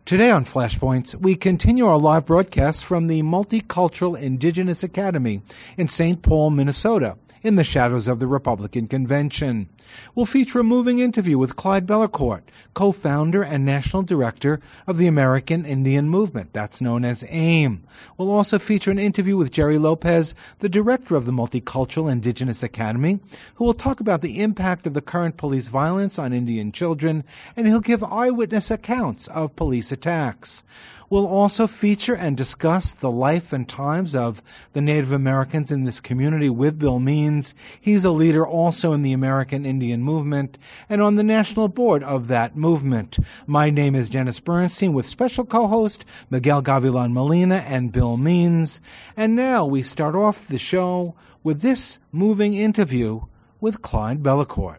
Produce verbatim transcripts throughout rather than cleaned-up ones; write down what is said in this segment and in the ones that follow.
Today on Flashpoints, we continue our live broadcast from the Multicultural Indigenous Academy in Saint Paul, Minnesota, in the shadows of the Republican Convention. We'll feature a moving interview with Clyde Bellecourt, co-founder and national director of the American Indian Movement, that's known as AIM. We'll also feature an interview with Jerry Lopez, the director of the Multicultural Indigenous Academy, who will talk about the impact of the current police violence on Indian children, and he'll give eyewitness accounts of police attacks. We'll also feature and discuss the life and times of the Native Americans in this community with Bill Means. He's a leader also in the American Indian Movement and on the national board of that movement. My name is Dennis Bernstein with special co-host Miguel Gavilan Molina and Bill Means. And now we start off the show with this moving interview with Clyde Bellecourt.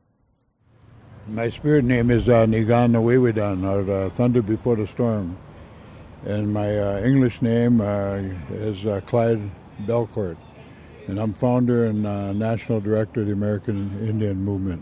My spirit name is uh, Nigan Nawewidan, or uh, Thunder Before the Storm. And my uh, English name uh, is uh, Clyde Bellecourt, and I'm founder and uh, national director of the American Indian Movement.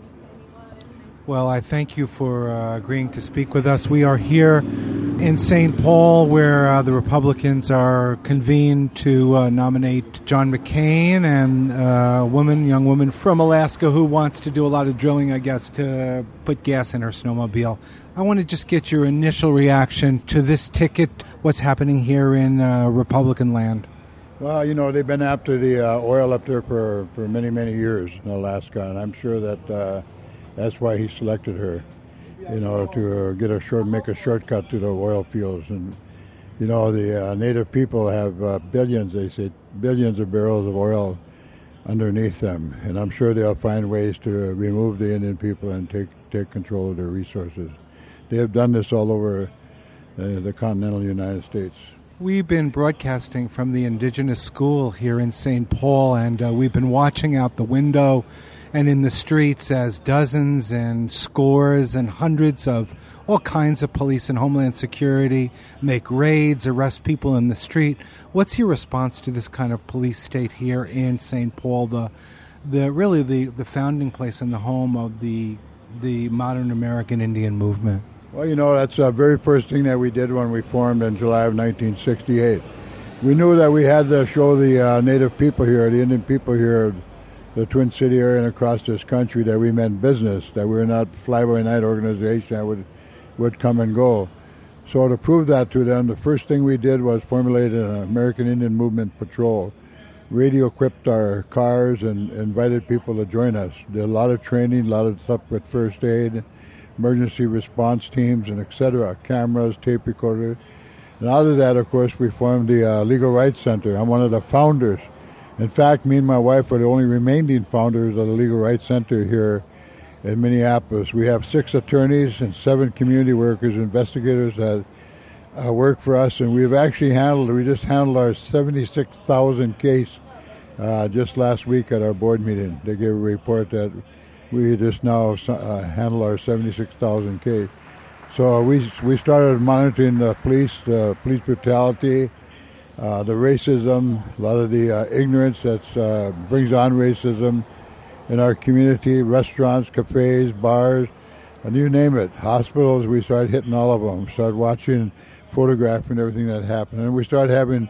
Well, I thank you for uh, agreeing to speak with us. We are here in Saint Paul, where uh, the Republicans are convened to uh, nominate John McCain and uh, a woman, young woman from Alaska who wants to do a lot of drilling, I guess, to put gas in her snowmobile. I want to just get your initial reaction to this ticket, what's happening here in uh, Republican land. Well, you know, they've been after the uh, oil up there for, for many, many years in Alaska, and I'm sure that uh, that's why he selected her, you know, to uh, get a short, make a shortcut to the oil fields. And, you know, the uh, Native people have uh, billions, they say, billions of barrels of oil underneath them, and I'm sure they'll find ways to remove the Indian people and take, take control of their resources. They have done this all over uh, the continental United States. We've been broadcasting from the Indigenous School here in Saint Paul, and uh, we've been watching out the window and in the streets as dozens and scores and hundreds of all kinds of police and Homeland Security make raids, arrest people in the street. What's your response to this kind of police state here in Saint Paul, the, the really the, the founding place and the home of the the modern American Indian movement? Well, you know, that's the very first thing that we did when we formed in July of nineteen sixty-eight. We knew that we had to show the uh, Native people here, the Indian people here, the Twin City area and across this country, that we meant business, that we were not a fly-by-night organization that would, would come and go. So to prove that to them, the first thing we did was formulate an American Indian Movement patrol. Radio-equipped our cars and invited people to join us. Did a lot of training, a lot of stuff with first aid, emergency response teams, and et cetera, cameras, tape recorders. And out of that, of course, we formed the uh, Legal Rights Center. I'm one of the founders. In fact, me and my wife are the only remaining founders of the Legal Rights Center here in Minneapolis. We have six attorneys and seven community workers, investigators that uh, work for us, and we've actually handled, we just handled our seventy-six thousand case uh, just last week at our board meeting. They gave a report that we just now uh, handle our seventy-six thousand case. So we we started monitoring the police, the police brutality, uh, the racism, a lot of the uh, ignorance that uh, brings on racism in our community, restaurants, cafes, bars, and you name it. Hospitals, we started hitting all of them, started watching, photographing everything that happened. And we started having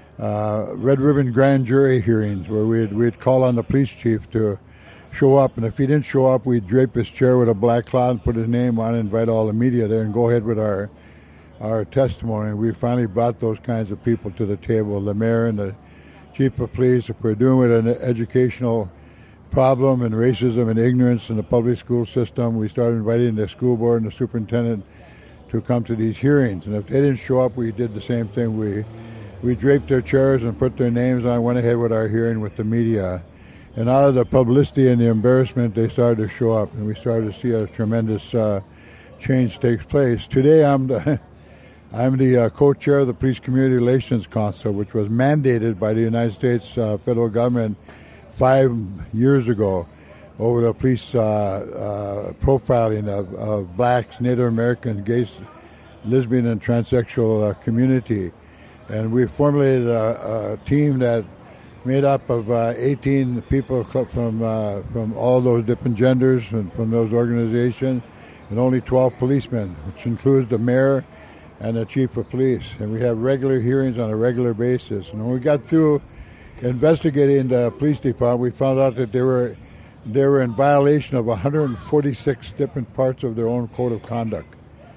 uh, red ribbon grand jury hearings where we'd, we'd call on the police chief to show up, and if he didn't show up, we'd drape his chair with a black cloth and put his name on it, invite all the media there, and go ahead with our our testimony. We finally brought those kinds of people to the table, the mayor and the chief of police. If we're doing with an educational problem and racism and ignorance in the public school system, we started inviting the school board and the superintendent to come to these hearings. And if they didn't show up, we did the same thing. We we draped their chairs and put their names on, went ahead with our hearing with the media. And out of the publicity and the embarrassment, they started to show up, and we started to see a tremendous uh, change take place. Today, I'm the, I'm the uh, co-chair of the Police Community Relations Council, which was mandated by the United States uh, federal government five years ago over the police uh, uh, profiling of, of blacks, Native Americans, gays, lesbian, and transsexual uh, community. And we formulated a, a team that made up of uh, eighteen people from uh, from all those different genders and from those organizations, and only twelve policemen, which includes the mayor and the chief of police. And we have regular hearings on a regular basis. And when we got through investigating the police department, we found out that they were they were in violation of one hundred forty-six different parts of their own code of conduct.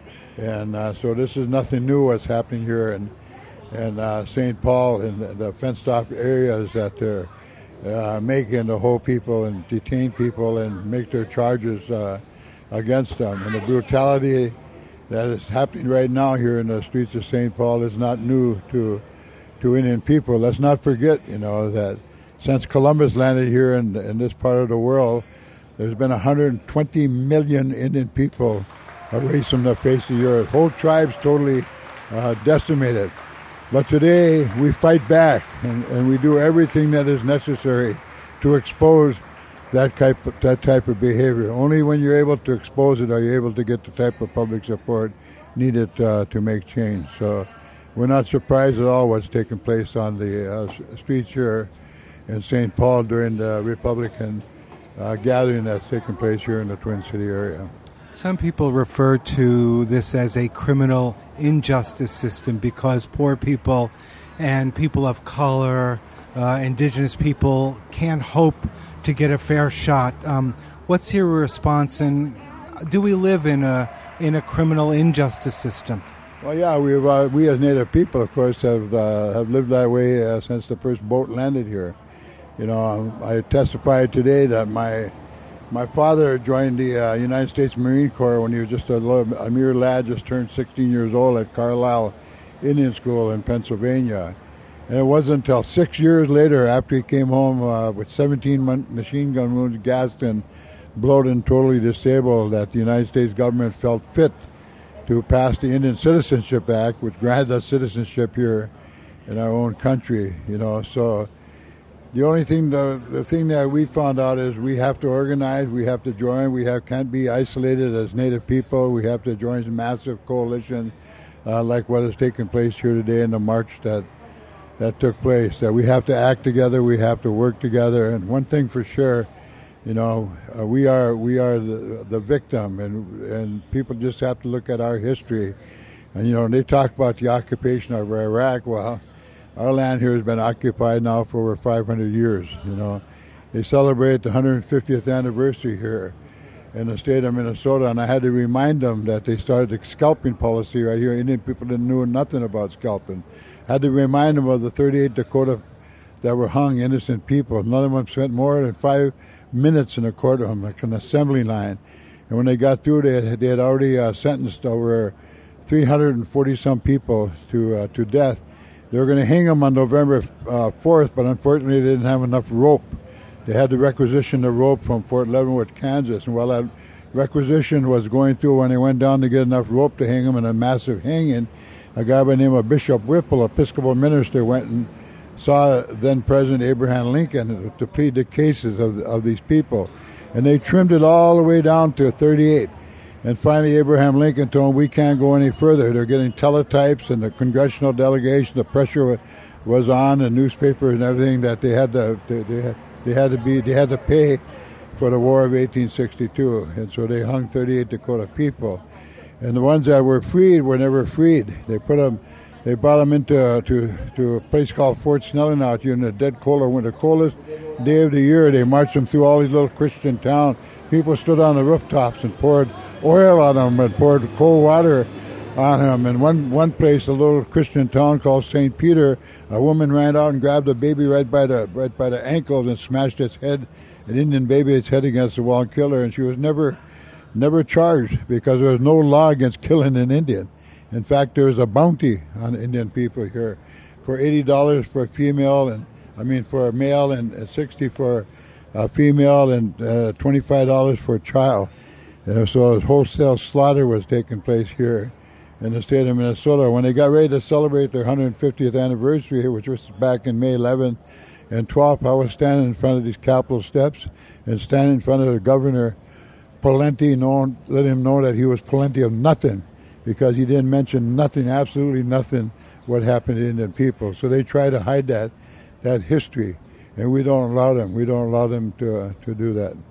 And uh, so this is nothing new what's happening here in, in uh, Saint Paul and the, the fenced-off areas that they're uh, making to hold people and detain people and make their charges uh, against them. And the brutality that is happening right now here in the streets of Saint Paul is not new to to Indian people. Let's not forget, you know, that since Columbus landed here in, in this part of the world, there's been one hundred twenty million Indian people erased from the face of the earth. Whole tribes totally uh, decimated. But today we fight back and, and we do everything that is necessary to expose that type of, that type of behavior. Only when you're able to expose it are you able to get the type of public support needed uh, to make change. So we're not surprised at all what's taking place on the uh, streets here in Saint Paul during the Republican uh, gathering that's taking place here in the Twin City area. Some people refer to this as a criminal injustice system because poor people and people of color, uh, indigenous people, can't hope to get a fair shot. Um, what's your response, and do we live in a in a criminal injustice system? Well, yeah, we uh, we as Native people, of course, have uh, have lived that way uh, since the first boat landed here. You know, I testified today that my my father joined the uh, United States Marine Corps when he was just a, little, a mere lad, just turned sixteen years old at Carlisle Indian School in Pennsylvania. And it wasn't until six years later, after he came home uh, with seventeen machine gun wounds, gassed and bloated and totally disabled, that the United States government felt fit to pass the Indian Citizenship Act, which granted us citizenship here in our own country. You know, so the only thing, the, the thing that we found out is we have to organize, we have to join, we have can't be isolated as Native people. We have to join a massive coalition uh, like what has taken place here today in the march that that took place. That we have to act together, we have to work together. And one thing for sure, you know, uh, we are we are the the victim, and and people just have to look at our history. And you know, they talk about the occupation of Iraq. Well, our land here has been occupied now for over five hundred years. You know, they celebrate the one hundred fiftieth anniversary here in the state of Minnesota, and I had to remind them that they started the scalping policy right here. Indian people didn't know nothing about scalping. I had to remind them of the thirty-eight Dakota that were hung, innocent people. None of them spent more than five minutes in a courtroom, like an assembly line. And when they got through, they had, they had already uh, sentenced over three hundred forty some people to uh, to death. They were going to hang them on November uh, fourth, but unfortunately they didn't have enough rope. They had to requisition the rope from Fort Leavenworth, Kansas. And while that requisition was going through, when they went down to get enough rope to hang them in a massive hanging, a guy by the name of Bishop Whipple, Episcopal minister, went and saw then President Abraham Lincoln to plead the cases of, of these people. And they trimmed it all the way down to thirty-eight. And finally Abraham Lincoln told them, we can't go any further. They're getting teletypes, and the congressional delegation, the pressure was on, the newspapers and everything, that they had to they, they, had, they had to be they had to pay for the War of eighteen sixty-two. And so they hung thirty-eight Dakota people. And the ones that were freed were never freed. They put them, they brought them into to to a place called Fort Snelling out here in the dead cold of winter, coldest day of the year. They marched them through all these little Christian towns. People stood on the rooftops and poured oil on them and poured cold water on them. And one one place, a little Christian town called Saint Peter, a woman ran out and grabbed a baby right by the right by the ankles and smashed its head, an Indian baby, its head against the wall and killed her. And she was never. Never charged, because there was no law against killing an Indian. In fact, there was a bounty on Indian people here for eighty dollars for a female, and I mean for a male, and sixty dollars for a female, and uh, twenty-five dollars for a child. Uh, so a wholesale slaughter was taking place here in the state of Minnesota. When they got ready to celebrate their one hundred fiftieth anniversary here, which was back in May eleventh and twelfth, I was standing in front of these Capitol steps and standing in front of the governor Pawlenty, known, let him know that he was plenty of nothing, because he didn't mention nothing, absolutely nothing, what happened to Indian people. So they try to hide that that history, and we don't allow them. We don't allow them to uh, to do that.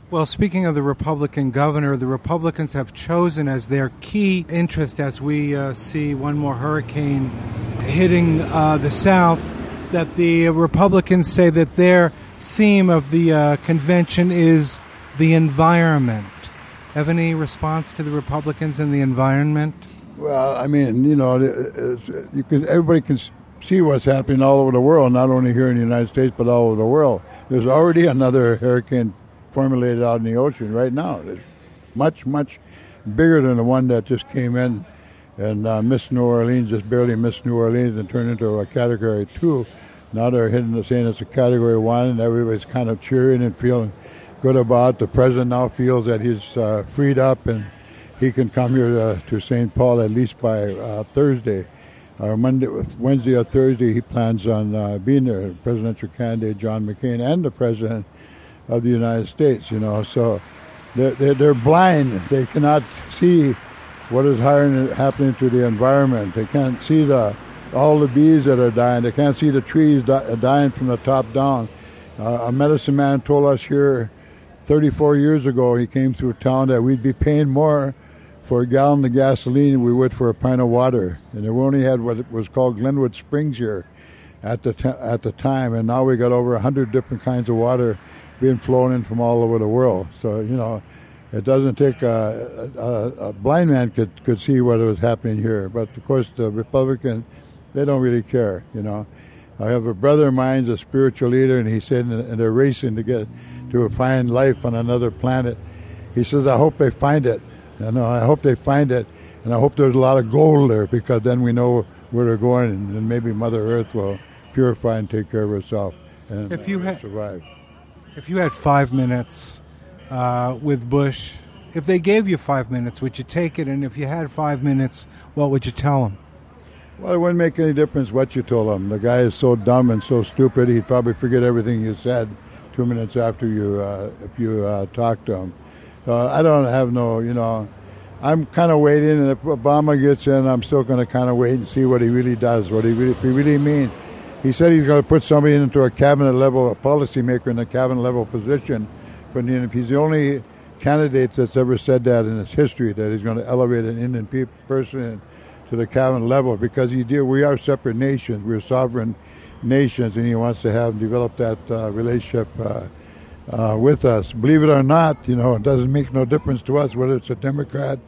Well, speaking of the Republican governor, the Republicans have chosen as their key interest as we uh, see one more hurricane hitting uh, the South, that the Republicans say that their theme of the uh, convention is the environment. Have any response to the Republicans and the environment? Well, I mean, you know, it's, you can, everybody can see what's happening all over the world, not only here in the United States, but all over the world. There's already another hurricane formulated out in the ocean right now. It's much, much bigger than the one that just came in and uh, missed New Orleans, just barely missed New Orleans and turned into a Category two. Now they're hitting the saying it's a Category one, and everybody's kind of cheering and feeling good about it. The president now feels that he's uh, freed up and he can come here to, to Saint Paul at least by uh, Thursday. Or Monday, Wednesday or Thursday, he plans on uh, being there. Presidential candidate John McCain and the president of the United States, you know. So they're, they're, they're blind. They cannot see what is happening to the environment. They can't see the all the bees that are dying. They can't see the trees di- dying from the top down. Uh, a medicine man told us here thirty-four years ago, he came through town, that we'd be paying more for a gallon of gasoline than we would for a pint of water. And we only had what was called Glenwood Springs here at the t- at the time, and now we got over one hundred different kinds of water being flown in from all over the world. So, you know, it doesn't take a, a, a blind man could, could see what was happening here. But, of course, the Republicans, they don't really care, you know. I have a brother of mine, a spiritual leader, and he said, and they're racing to get to find life on another planet. He says, I hope they find it. You know, I hope they find it, and I hope there's a lot of gold there, because then we know where they're going, and then maybe Mother Earth will purify and take care of herself and if you had, survive. If you had five minutes uh, with Bush, if they gave you five minutes, would you take it? And if you had five minutes, what would you tell him? Well, it wouldn't make any difference what you told him. The guy is so dumb and so stupid, he'd probably forget everything you said two minutes after you, uh, if you uh, talked to him. So I don't have no, you know, I'm kind of waiting, and if Obama gets in, I'm still going to kind of wait and see what he really does, what he really, if he really means. He said he's going to put somebody into a cabinet level, a policymaker in a cabinet level position. But if he's the only candidate that's ever said that in his history, that he's going to elevate an Indian pe- person to the cabinet level, because he did, we are separate nations, we're sovereign nations, and he wants to have develop that uh, relationship uh, uh, with us. Believe it or not, you know, it doesn't make no difference to us whether it's a Democrat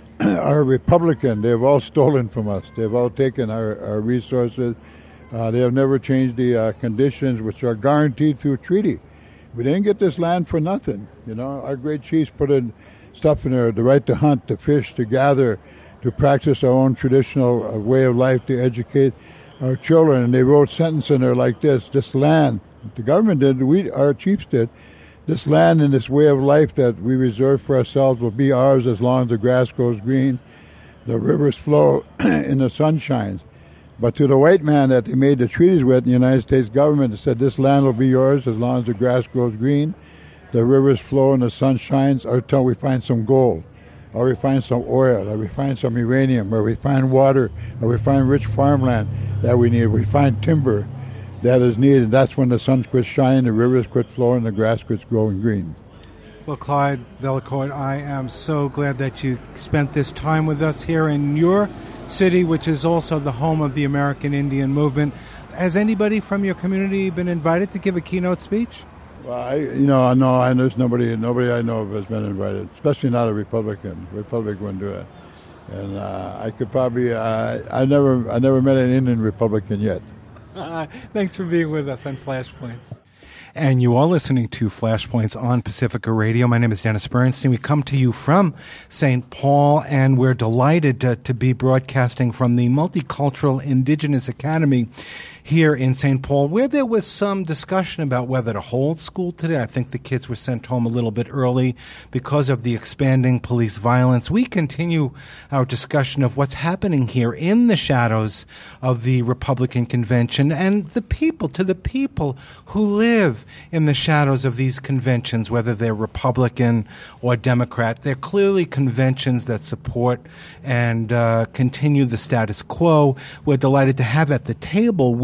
or a Republican. They've all stolen from us. They've all taken our, our resources. Uh, they have never changed the uh, conditions, which are guaranteed through treaty. We didn't get this land for nothing. You know, our great chiefs put in stuff in there: the right to hunt, to fish, to gather, to practice our own traditional uh, way of life, to educate our children. And they wrote sentences in there like this: this land, the government did, we, our chiefs did, this land and this way of life that we reserve for ourselves will be ours as long as the grass grows green, the rivers flow, and the sun shines. But to the white man that they made the treaties with, the United States government, it said this land will be yours as long as the grass grows green, the rivers flow, and the sun shines, or until we find some gold, or we find some oil, or we find some uranium, or we find water, or we find rich farmland that we need, we find timber that is needed. That's when the sun quits shining, the rivers quit flowing, the grass quits growing green. Well, Clyde Bellecourt, I am so glad that you spent this time with us here in your city, which is also the home of the American Indian movement. Has anybody from your community been invited to give a keynote speech? Well, I, you know, I know, I there's nobody, nobody I know of has been invited, especially not a Republican. Republic wouldn't do it. And uh, I could probably, uh, I never, I never met an Indian Republican yet. Uh, thanks for being with us on Flashpoints. And you are listening to Flashpoints on Pacifica Radio. My name is Dennis Bernstein. We come to you from Saint Paul, and we're delighted to, to be broadcasting from the Multicultural Indigenous Academy here in Saint Paul, where there was some discussion about whether to hold school today. I think the kids were sent home a little bit early because of the expanding police violence. We continue our discussion of what's happening here in the shadows of the Republican convention, and the people, to the people who live in the shadows of these conventions, whether they're Republican or Democrat. They're clearly conventions that support and uh, continue the status quo. We're delighted to have at the table with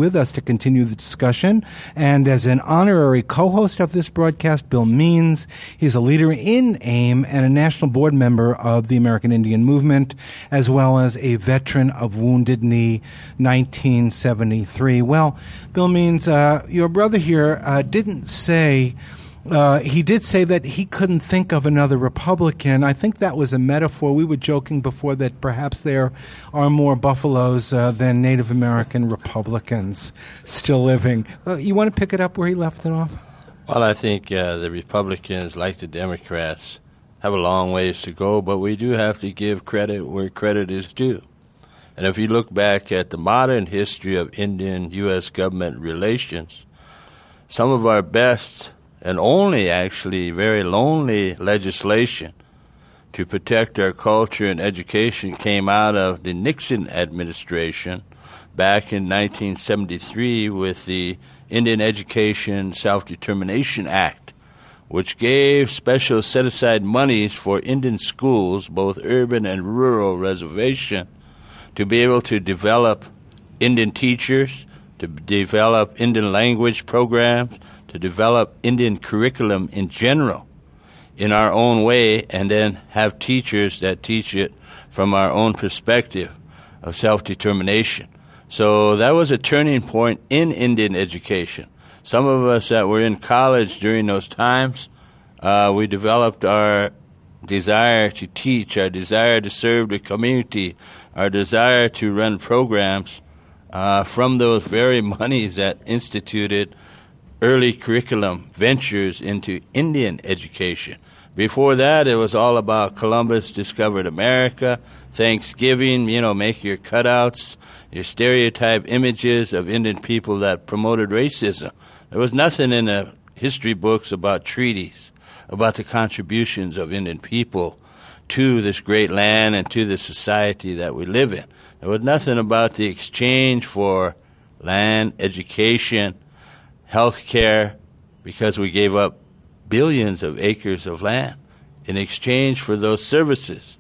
with us to continue the discussion. And as an honorary co-host of this broadcast, Bill Means. He's a leader in AIM and a national board member of the American Indian Movement, as well as a veteran of Wounded Knee nineteen seventy-three. Well, Bill Means, uh, your brother here uh, didn't say... Uh, he did say that he couldn't think of another Republican. I think that was a metaphor. We were joking before that perhaps there are more Buffaloes uh, than Native American Republicans still living. Uh, you want to pick it up where he left it off? Well, I think uh, the Republicans, like the Democrats, have a long ways to go, but we do have to give credit where credit is due. And if you look back at the modern history of Indian-U S government relations, some of our best and only actually very lonely legislation to protect our culture and education came out of the Nixon administration back in nineteen seventy-three with the Indian Education Self-Determination Act, which gave special set-aside monies for Indian schools, both urban and rural reservation, to be able to develop Indian teachers, to develop Indian language programs, to develop Indian curriculum in general in our own way, and then have teachers that teach it from our own perspective of self-determination. So that was a turning point in Indian education. Some of us that were in college during those times, uh, we developed our desire to teach, our desire to serve the community, our desire to run programs uh, from those very monies that instituted early curriculum ventures into Indian education. Before that, it was all about Columbus discovered America, Thanksgiving, you know, make your cutouts, your stereotype images of Indian people that promoted racism. There was nothing in the history books about treaties, about the contributions of Indian people to this great land and to the society that we live in. There was nothing about the exchange for land, education, health care, because we gave up billions of acres of land in exchange for those services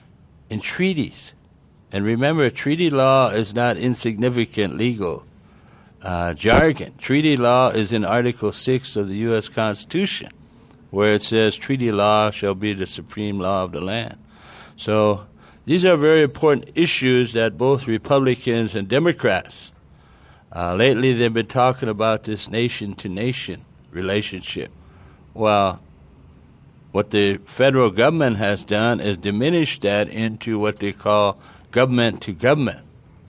in treaties. And remember, treaty law is not insignificant legal uh, jargon. Treaty law is in Article six of the U S Constitution, where it says treaty law shall be the supreme law of the land. So these are very important issues that both Republicans and Democrats Uh, lately, they've been talking about this nation-to-nation relationship. Well, what the federal government has done is diminish that into what they call government-to-government.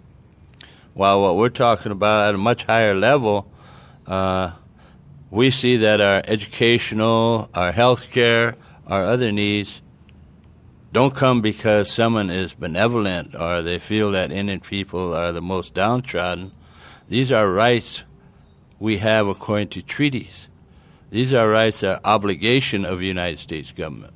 While what we're talking about at a much higher level, uh, we see that our educational, our health care, our other needs don't come because someone is benevolent or they feel that Indian people are the most downtrodden. These are rights we have according to treaties. These are rights that are obligation of the United States government.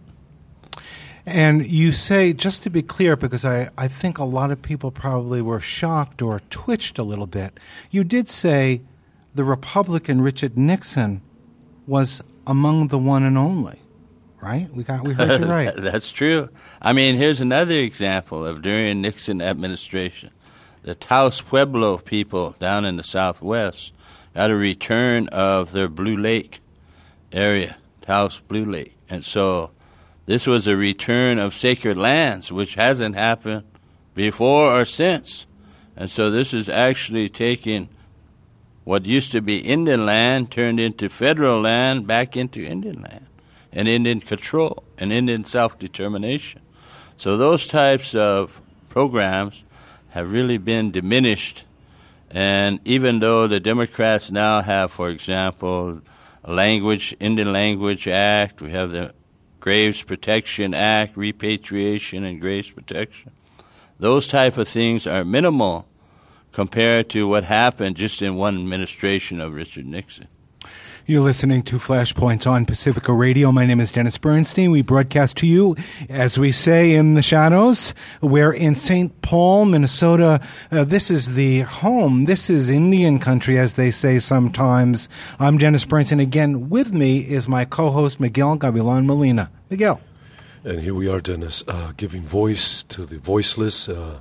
And you say, just to be clear, because I, I think a lot of people probably were shocked or twitched a little bit, you did say the Republican Richard Nixon was among the one and only, right? We got we heard you right. That's true. I mean, here's another example of during Nixon administration. The Taos Pueblo people down in the Southwest got a return of their Blue Lake area, Taos Blue Lake. And so this was a return of sacred lands, which hasn't happened before or since. And so this is actually taking what used to be Indian land turned into federal land back into Indian land and Indian control and Indian self-determination. So those types of programs have really been diminished. And even though the Democrats now have, for example, a language, Indian Language Act, we have the Graves Protection Act, repatriation and graves protection, those type of things are minimal compared to what happened just in one administration of Richard Nixon. You're listening to Flashpoints on Pacifica Radio. My name is Dennis Bernstein. We broadcast to you, as we say, in the shadows. We're in Saint Paul, Minnesota. Uh, this is the home. This is Indian country, as they say sometimes. I'm Dennis Bernstein. Again, with me is my co-host, Miguel Gavilan Molina. Miguel. And here we are, Dennis, uh, giving voice to the voiceless, uh,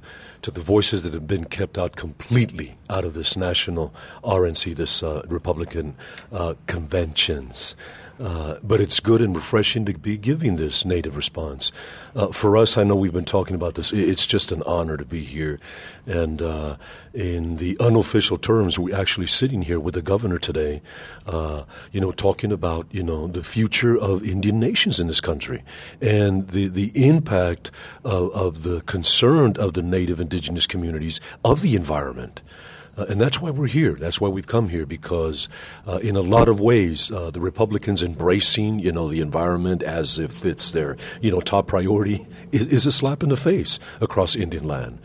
to the voices that have been kept out completely out of this national R N C, this uh, Republican uh, conventions. Uh, but it's good and refreshing to be giving this native response. Uh, for us, I know we've been talking about this. It's just an honor to be here. And uh, in the unofficial terms, we're actually sitting here with the governor today, uh, you know, talking about, you know, the future of Indian nations in this country and the, the impact of, of the concern of the native indigenous communities of the environment. Uh, and that's why we're here. That's why we've come here, because uh, in a lot of ways, uh, the Republicans embracing, you know, the environment as if it's their, you know, top priority is, is a slap in the face across Indian land.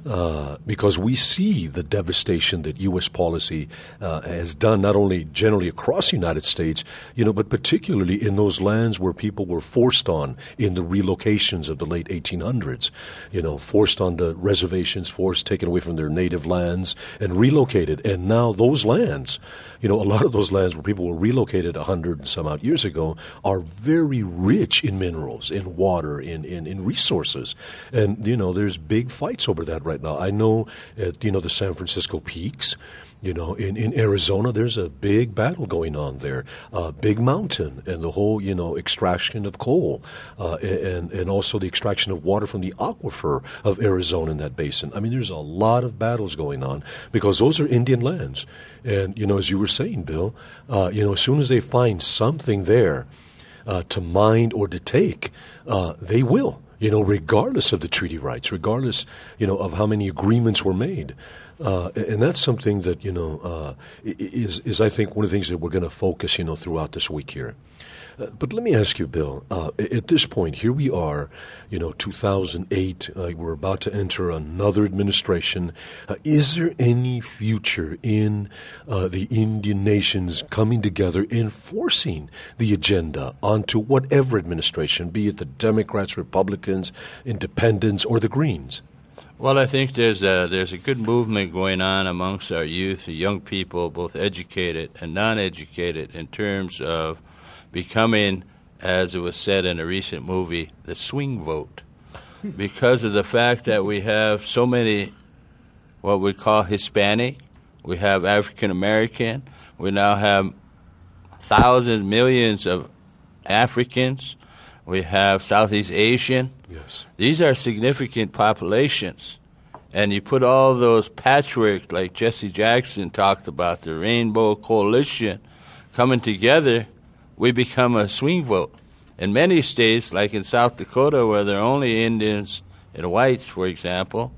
Uh, because we see the devastation that U S policy uh, has done, not only generally across the United States, you know, but particularly in those lands where people were forced on in the relocations of the late eighteen hundreds, you know, forced onto reservations, forced, taken away from their native lands and relocated. And now those lands, you know, a lot of those lands where people were relocated a hundred and some odd years ago are very rich in minerals, in water, in, in, in resources. And, you know, there's big fights over that right now. I know at, you know, the San Francisco Peaks, you know, in, in Arizona, there's a big battle going on there. Uh, Big Mountain and the whole, you know, extraction of coal uh, and, and also the extraction of water from the aquifer of Arizona in that basin. I mean, there's a lot of battles going on because those are Indian lands. And, you know, as you were saying, Bill, uh, you know, as soon as they find something there uh, to mine or to take, uh, they will. You know, regardless of the treaty rights, regardless, you know, of how many agreements were made. Uh, and that's something that, you know, uh, is, is, I think, one of the things that we're going to focus, you know, throughout this week here. Uh, but let me ask you, Bill, uh, at this point, here we are, you know, two thousand eight, uh, we're about to enter another administration. Uh, is there any future in uh, the Indian nations coming together, enforcing the agenda onto whatever administration, be it the Democrats, Republicans, Independents, or the Greens? Well, I think there's a, there's a good movement going on amongst our youth, the young people, both educated and non-educated, in terms of becoming, as it was said in a recent movie, the swing vote, because of the fact that we have so many what we call Hispanic, we have African American, we now have thousands, millions of Africans, we have Southeast Asian. Yes. These are significant populations. And you put all those patchwork, like Jesse Jackson talked about, the Rainbow Coalition, coming together, we become a swing vote. In many states, like in South Dakota, where there are only Indians and whites, for example,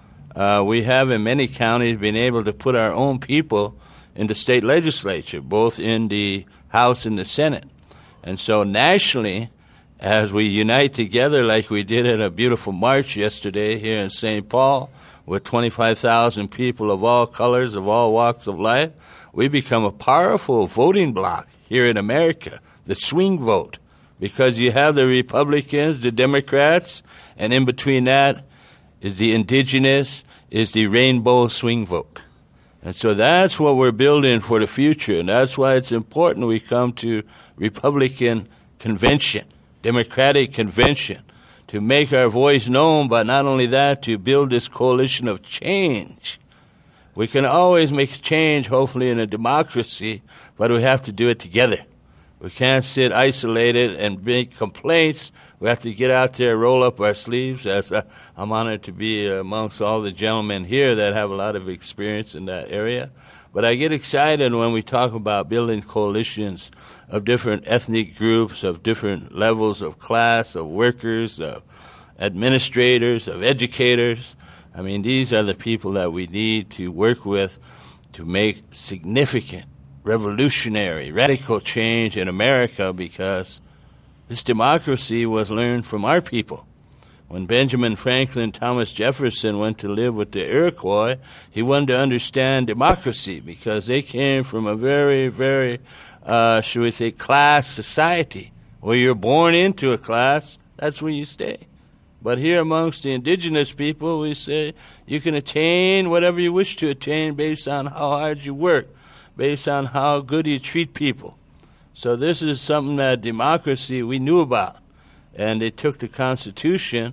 uh, we have in many counties been able to put our own people in the state legislature, both in the House and the Senate. And so nationally, as we unite together like we did at a beautiful march yesterday here in Saint Paul with twenty-five thousand people of all colors, of all walks of life, we become a powerful voting bloc here in America, the swing vote, because you have the Republicans, the Democrats, and in between that is the indigenous, is the rainbow swing vote. And so that's what we're building for the future, and that's why it's important we come to Republican convention, Democratic convention, to make our voice known, but not only that, to build this coalition of change. We can always make change, hopefully, in a democracy, but we have to do it together. We can't sit isolated and make complaints. We have to get out there, roll up our sleeves. As uh, I'm honored to be amongst all the gentlemen here that have a lot of experience in that area. But I get excited when we talk about building coalitions of different ethnic groups, of different levels of class, of workers, of administrators, of educators. I mean, these are the people that we need to work with to make significant, revolutionary, radical change in America, because this democracy was learned from our people. When Benjamin Franklin, Thomas Jefferson went to live with the Iroquois, he wanted to understand democracy because they came from a very, very, uh, should we say, class society. Where you're born into a class, that's where you stay. But here amongst the indigenous people, we say you can attain whatever you wish to attain based on how hard you work, based on how good you treat people. So this is something that democracy we knew about. And they took the Constitution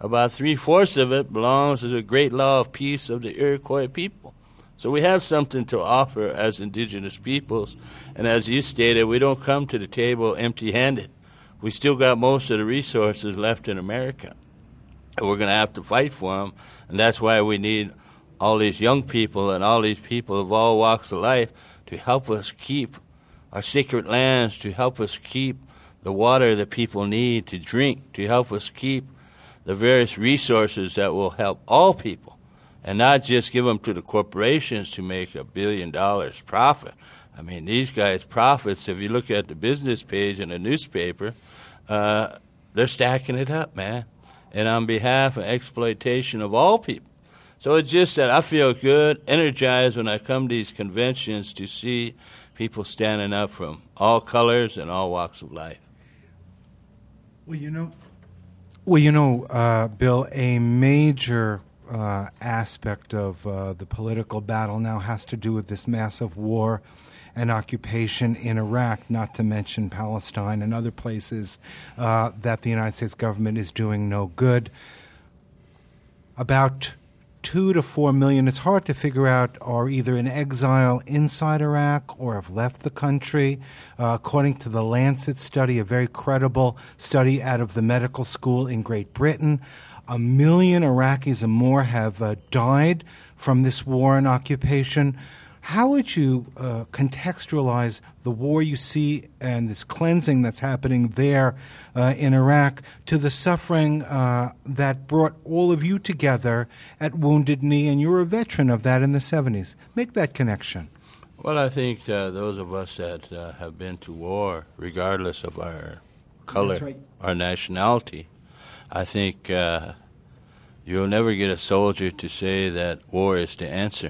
about three-fourths of it belongs to the great law of peace of the Iroquois people. So we have something to offer as indigenous peoples. And as you stated, we don't come to the table empty-handed. We still got most of the resources left in America. And we're going to have to fight for them. And that's why we need all these young people and all these people of all walks of life to help us keep our sacred lands, to help us keep the water that people need to drink, to help us keep the various resources that will help all people, and not just give them to the corporations to make a billion dollars profit. I mean, these guys' profits, if you look at the business page in a newspaper, uh, they're stacking it up, man, and on behalf of exploitation of all people. So it's just that I feel good, energized when I come to these conventions to see people standing up from all colors and all walks of life. Well, you know, well, you know, uh, Bill, a major uh, aspect of uh, the political battle now has to do with this massive war and occupation in Iraq, not to mention Palestine and other places uh, that the United States government is doing no good. About two to four million, it's hard to figure out, are either in exile inside Iraq or have left the country. Uh, according to the Lancet study, a very credible study out of the medical school in Great Britain, a million Iraqis and more have uh, died from this war and occupation. How would you uh, contextualize the war you see and this cleansing that's happening there uh, in Iraq to the suffering uh, that brought all of you together at Wounded Knee, and you were a veteran of that in the seventies? Make that connection. Well, I think uh, those of us that uh, have been to war, regardless of our color, right, our nationality, I think uh, you'll never get a soldier to say that war is the answer.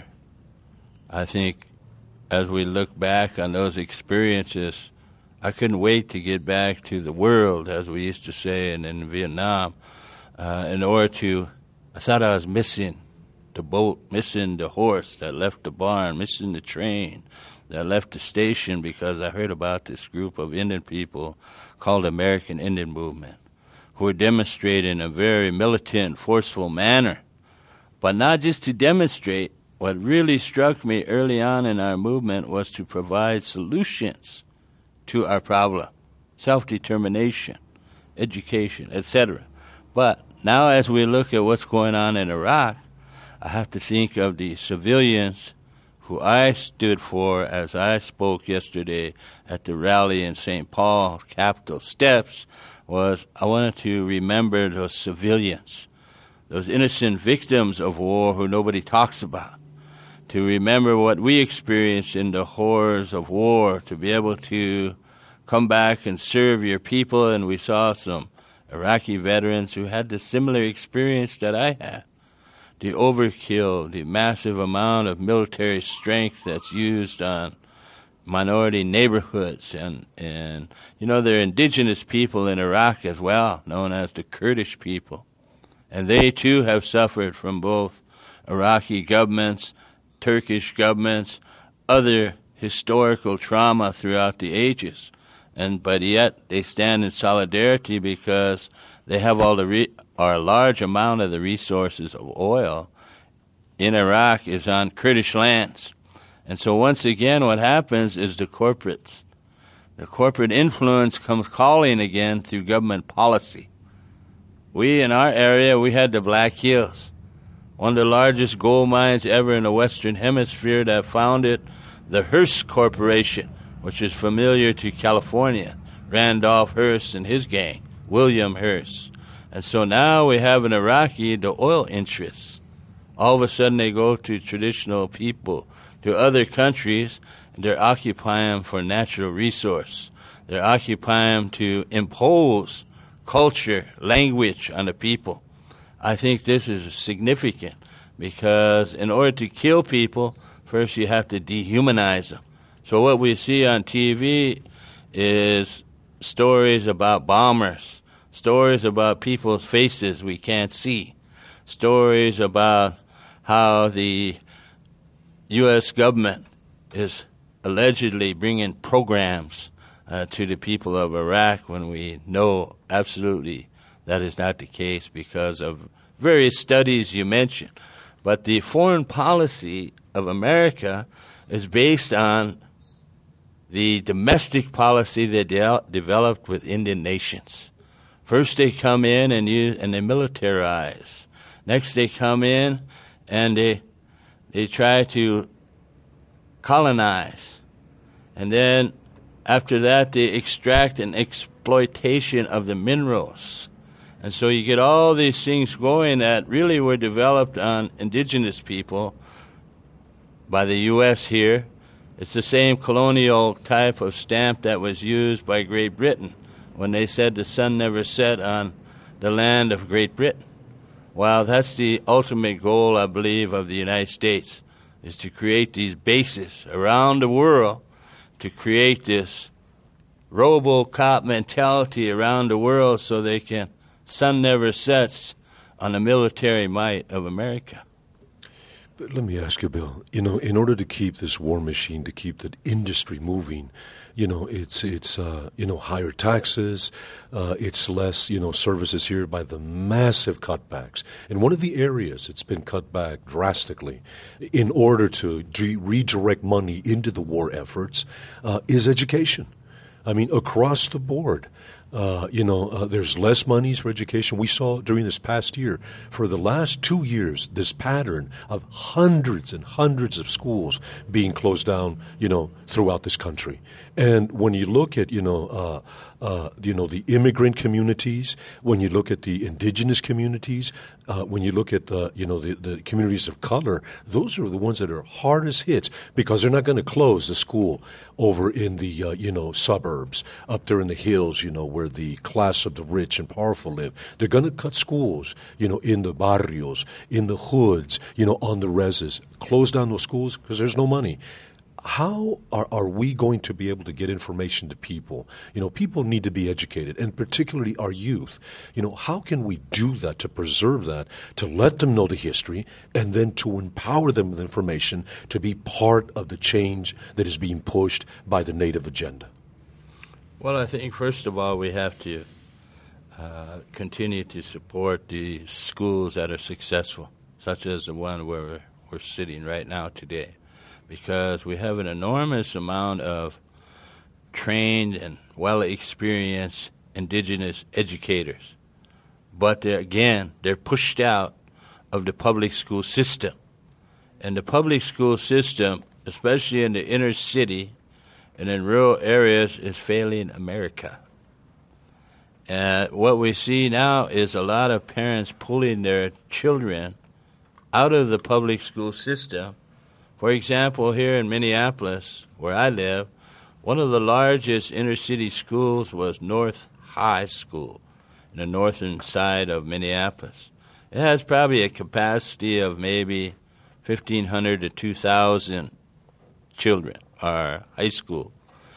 I think as we look back on those experiences, I couldn't wait to get back to the world, as we used to say in, in Vietnam, uh, in order to, I thought I was missing the boat, missing the horse that left the barn, missing the train that left the station, because I heard about this group of Indian people called American Indian Movement, who were demonstrating in a very militant, forceful manner. But not just to demonstrate. What really struck me early on in our movement was to provide solutions to our problem, self-determination, education, et cetera. But now as we look at what's going on in Iraq, I have to think of the civilians who I stood for as I spoke yesterday at the rally in Saint Paul, Capitol steps, was I wanted to remember those civilians, those innocent victims of war who nobody talks about. To remember what we experienced in the horrors of war, to be able to come back and serve your people. And we saw some Iraqi veterans who had the similar experience that I had. The overkill, the massive amount of military strength that's used on minority neighborhoods. And, and you know, there are indigenous people in Iraq as well, known as the Kurdish people. And they, too, have suffered from both Iraqi governments, Turkish governments, other historical trauma throughout the ages, and but yet they stand in solidarity because they have all the re- or a large amount of the resources of oil in Iraq is on Kurdish lands, and so once again, what happens is the corporates, the corporate influence comes calling again through government policy. We in our area, we had the Black Hills, one of the largest gold mines ever in the Western Hemisphere, that founded the Hearst Corporation, which is familiar to California, Randolph Hearst and his gang, William Hearst. And so now we have in Iraqi the oil interests. All of a sudden they go to traditional people, to other countries, and they're occupying for natural resource. They're occupying to impose culture, language on the people. I think this is significant because in order to kill people, first you have to dehumanize them. So what we see on T V is stories about bombers, stories about people's faces we can't see, stories about how the U S government is allegedly bringing programs uh, to the people of Iraq when we know absolutely that is not the case because of various studies you mentioned. But the foreign policy of America is based on the domestic policy they de- developed with Indian nations. First they come in and use, and they militarize. Next they come in and they they try to colonize. And then after that they extract an exploitation of the minerals. And so you get all these things going that really were developed on indigenous people by the U S here. It's the same colonial type of stamp that was used by Great Britain when they said the sun never set on the land of Great Britain. Well, that's the ultimate goal, I believe, of the United States, is to create these bases around the world, to create this RoboCop mentality around the world so they can sun never sets on the military might of America. But let me ask you, Bill, you know, in order to keep this war machine, to keep the industry moving, you know, it's, it's uh, you know, higher taxes, uh, it's less, you know, services here by the massive cutbacks. And one of the areas it's been cut back drastically in order to de- redirect money into the war efforts uh, is education. I mean, across the board. Uh, you know, uh, there's less monies for education. We saw during this past year, for the last two years, this pattern of hundreds and hundreds of schools being closed down, you know, throughout this country. And when you look at, you know, uh, uh, you know, the immigrant communities, when you look at the indigenous communities, uh, when you look at, uh, you know, the, the communities of color, those are the ones that are hardest hits because they're not going to close the school over in the, uh, you know, suburbs, up there in the hills, you know, where the class of the rich and powerful live. They're going to cut schools, you know, in the barrios, in the hoods, you know, on the reses, close down those schools because there's no money. How are, are we going to be able to get information to people? You know, people need to be educated, and particularly our youth. You know, how can we do that to preserve that, to let them know the history, and then to empower them with information to be part of the change that is being pushed by the Native agenda? Well, I think, first of all, we have to uh, continue to support the schools that are successful, such as the one where we're, we're sitting right now today, because we have an enormous amount of trained and well-experienced indigenous educators. But, they're, again, they're pushed out of the public school system. And the public school system, especially in the inner city and in rural areas, is failing America. And what we see now is a lot of parents pulling their children out of the public school system. For example, here in Minneapolis, where I live, one of the largest inner-city schools was North High School in the northern side of Minneapolis. It has probably a capacity of maybe fifteen hundred to two thousand children, or high school,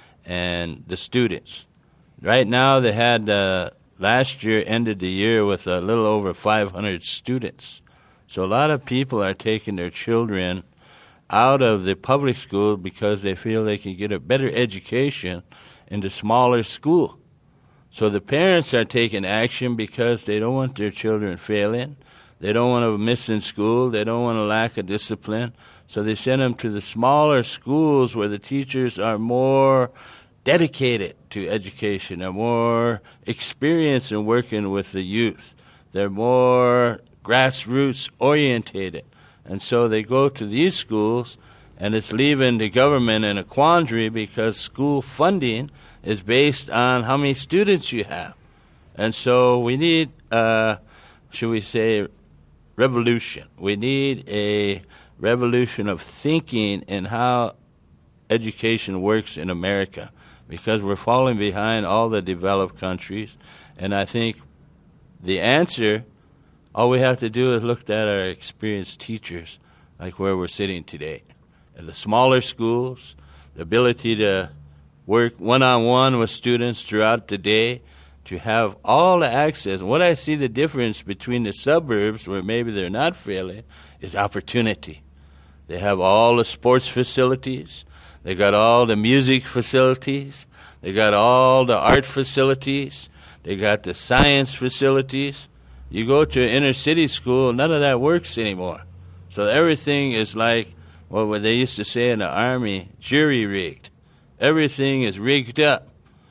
and the students. Right now, they had, uh, last year, ended the year with a little over five hundred students. So a lot of people are taking their children out of the public school because they feel they can get a better education in the smaller school. So the parents are taking action because they don't want their children failing. They don't want to miss in school. They don't want to lack of discipline. So they send them to the smaller schools where the teachers are more dedicated to education. They're more experienced in working with the youth. They're more grassroots orientated. And so they go to these schools, and it's leaving the government in a quandary because school funding is based on how many students you have. And so we need, uh, should we say, revolution. We need a revolution of thinking in how education works in America, because we're falling behind all the developed countries. And I think the answer, all we have to do is look at our experienced teachers, like where we're sitting today. In the smaller schools, the ability to work one-on-one with students throughout the day, to have all the access. What I see the difference between the suburbs, where maybe they're not failing, is opportunity. They have all the sports facilities. They got all the music facilities. They got all the art facilities. They got the science facilities. You go to an inner city school, none of that works anymore. So everything is like what they used to say in the Army, jury-rigged. Everything is rigged up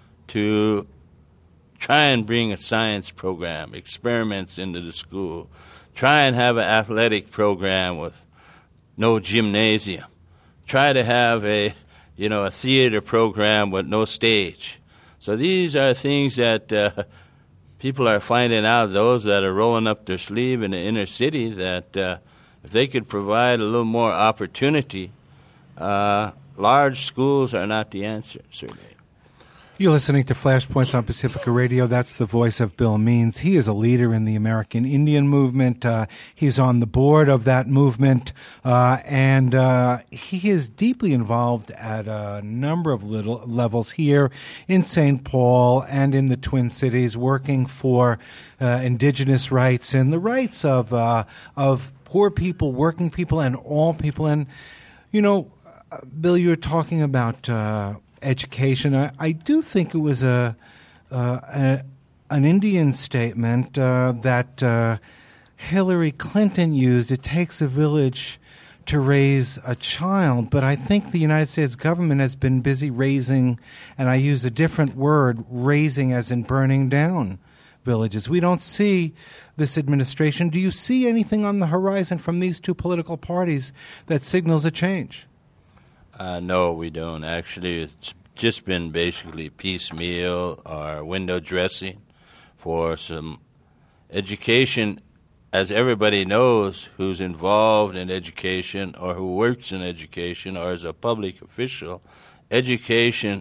to try and bring a science program, experiments into the school. Try and have an athletic program with no gymnasium. Try to have a, you know, a theater program with no stage. So these are things that uh, people are finding out, those that are rolling up their sleeve in the inner city, that uh, if they could provide a little more opportunity, uh, large schools are not the answer, certainly. You're listening to Flashpoints on Pacifica Radio. That's the voice of Bill Means. He is a leader in the American Indian movement. Uh, he's on the board of that movement, uh, and uh, he is deeply involved at a number of little levels here in Saint Paul and in the Twin Cities, working for uh, indigenous rights and the rights of uh, of poor people, working people, and all people. And, you know, Bill, you were talking about Uh, education. I, I do think it was a, uh, a an Indian statement uh, that uh, Hillary Clinton used. It takes a village to raise a child, but I think the United States government has been busy raising, and I use a different word, raising as in burning down villages. We don't see this administration. Do you see anything on the horizon from these two political parties that signals a change? Uh, no, we don't. Actually, it's just been basically piecemeal or window dressing for some education. As everybody knows who's involved in education or who works in education or is a public official, education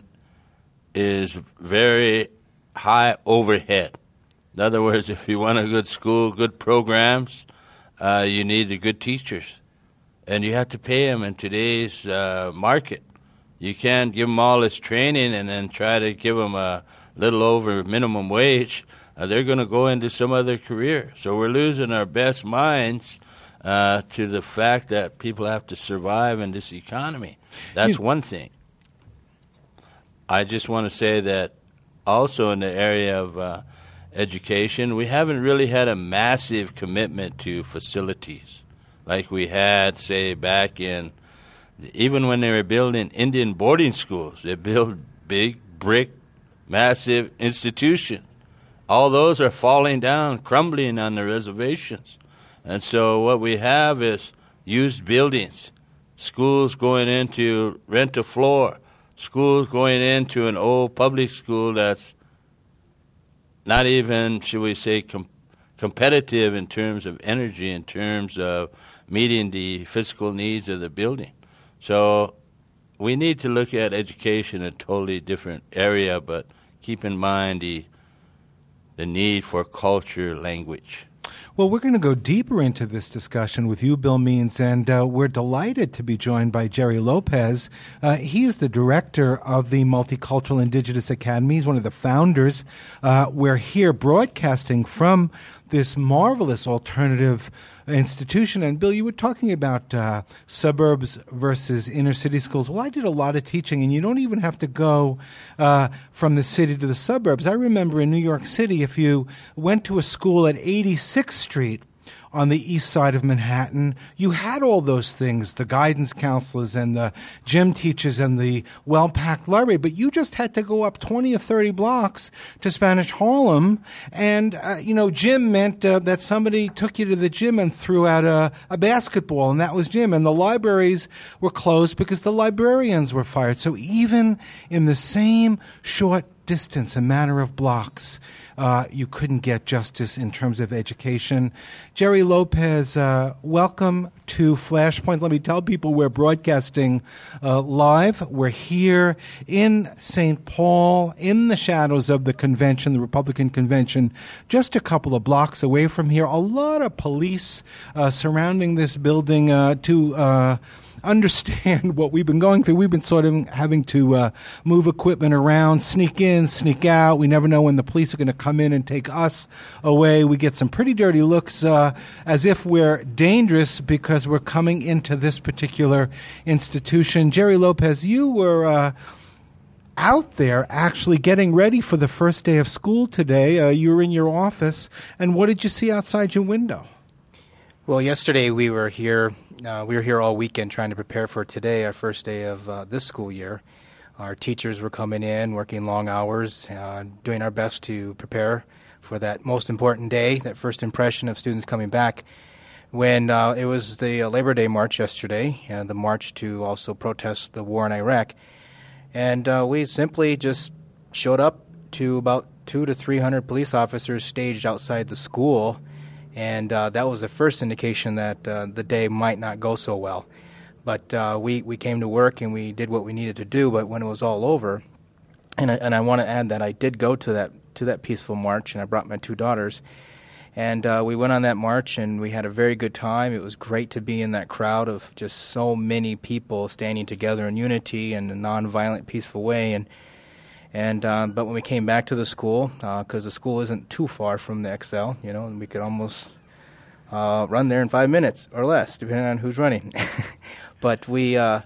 is very high overhead. In other words, if you want a good school, good programs, uh, you need the good teachers. And you have to pay them in today's uh, market. You can't give them all this training and then try to give them a little over minimum wage. Uh, they're going to go into some other career. So we're losing our best minds uh, to the fact that people have to survive in this economy. That's one thing. I just want to say that also in the area of uh, education, we haven't really had a massive commitment to facilities like we had, say, back in, even when they were building Indian boarding schools. They built big, brick, massive institutions. All those are falling down, crumbling on the reservations. And so what we have is used buildings, schools going into rent a floor, schools going into an old public school that's not even, should we say, com- competitive in terms of energy, in terms of meeting the physical needs of the building. So we need to look at education in a totally different area, but keep in mind the the need for culture, language. Well, we're going to go deeper into this discussion with you, Bill Means, and uh, we're delighted to be joined by Jerry Lopez. Uh, he is the director of the Multicultural Indigenous Academy. He's one of the founders. Uh, we're here broadcasting from this marvelous alternative institution. And, Bill, you were talking about uh, suburbs versus inner city schools. Well, I did a lot of teaching, and you don't even have to go uh, from the city to the suburbs. I remember in New York City, if you went to a school at eighty-sixth Street on the east side of Manhattan, you had all those things, the guidance counselors and the gym teachers and the well-packed library, but you just had to go up twenty or thirty blocks to Spanish Harlem, and, uh, you know, gym meant uh, that somebody took you to the gym and threw out a, a basketball, and that was gym, and the libraries were closed because the librarians were fired. So even in the same short distance, a matter of blocks, uh, you couldn't get justice in terms of education. Jerry Lopez, uh, welcome to Flashpoint. Let me tell people we're broadcasting uh, live. We're here in Saint Paul, in the shadows of the convention, the Republican convention, just a couple of blocks away from here. A lot of police uh, surrounding this building uh, to uh, understand what we've been going through. We've been sort of having to uh, move equipment around, sneak in, sneak out. We never know when the police are going to come in and take us away. We get some pretty dirty looks uh, as if we're dangerous because we're coming into this particular institution. Jerry Lopez, you were uh, out there actually getting ready for the first day of school today. Uh, you were in your office, and what did you see outside your window? Well, yesterday we were here. Uh, we were here all weekend trying to prepare for today, our first day of uh, this school year. Our teachers were coming in, working long hours, uh, doing our best to prepare for that most important day, that first impression of students coming back. When uh, it was the uh, Labor Day March yesterday, and the march to also protest the war in Iraq, and uh, we simply just showed up to about two to three hundred police officers staged outside the school. And uh, that was the first indication that uh, the day might not go so well. But uh, we, we came to work and we did what we needed to do. But when it was all over, and I, and I want to add that I did go to that to that peaceful march, and I brought my two daughters. And uh, we went on that march, and we had a very good time. It was great to be in that crowd of just so many people standing together in unity in a nonviolent, peaceful way. And And uh, but when we came back to the school, because uh, the school isn't too far from the X L, you know, and we could almost uh, run there in five minutes or less, depending on who's running. But we uh,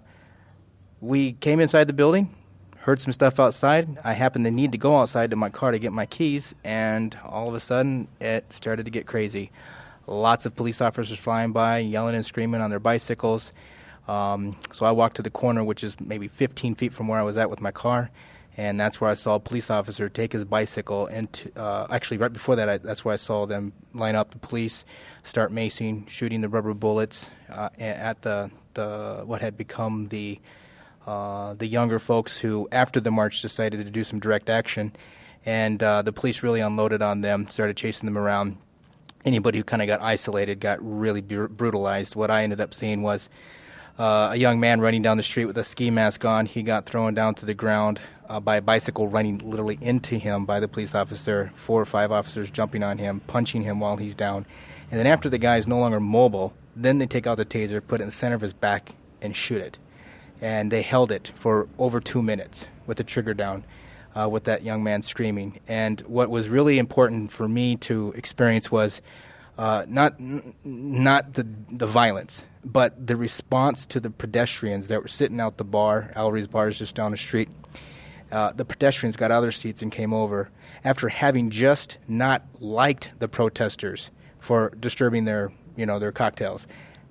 we came inside the building, heard some stuff outside. I happened to need to go outside to my car to get my keys, and all of a sudden it started to get crazy. Lots of police officers flying by, yelling and screaming on their bicycles. Um, so I walked to the corner, which is maybe fifteen feet from where I was at with my car. And that's where I saw a police officer take his bicycle into, uh, actually right before that, I, that's where I saw them line up the police, start macing, shooting the rubber bullets uh, at the, the what had become the uh, the younger folks who, after the march, decided to do some direct action. And uh, the police really unloaded on them, started chasing them around. Anybody who kind of got isolated got really br- brutalized. What I ended up seeing was uh, a young man running down the street with a ski mask on. He got thrown down to the ground Uh, by a bicycle running literally into him by the police officer, four or five officers jumping on him, punching him while he's down. And then after the guy is no longer mobile, then they take out the taser, put it in the center of his back, and shoot it. And they held it for over two minutes with the trigger down, uh, with that young man screaming. And what was really important for me to experience was uh, not n- not the the violence, but the response to the pedestrians that were sitting out the bar. Alvary's bar is just down the street. Uh, the pedestrians got out of their seats and came over after having just not liked the protesters for disturbing their, you know, their cocktails,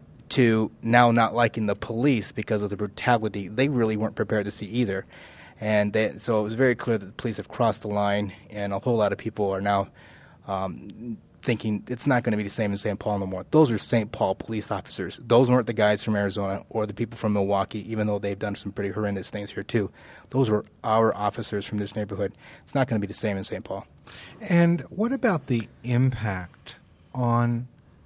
to now not liking the police because of the brutality they really weren't prepared to see either. And they, so it was very clear that the police have crossed the line, and a whole lot of people are now um, thinking it's not going to be the same in Saint Paul no more. Those are Saint Paul police officers. Those weren't the guys from Arizona or the people from Milwaukee, even though they've done some pretty horrendous things here too. Those were our officers from this neighborhood. It's not going to be the same in Saint Paul. And what about the impact on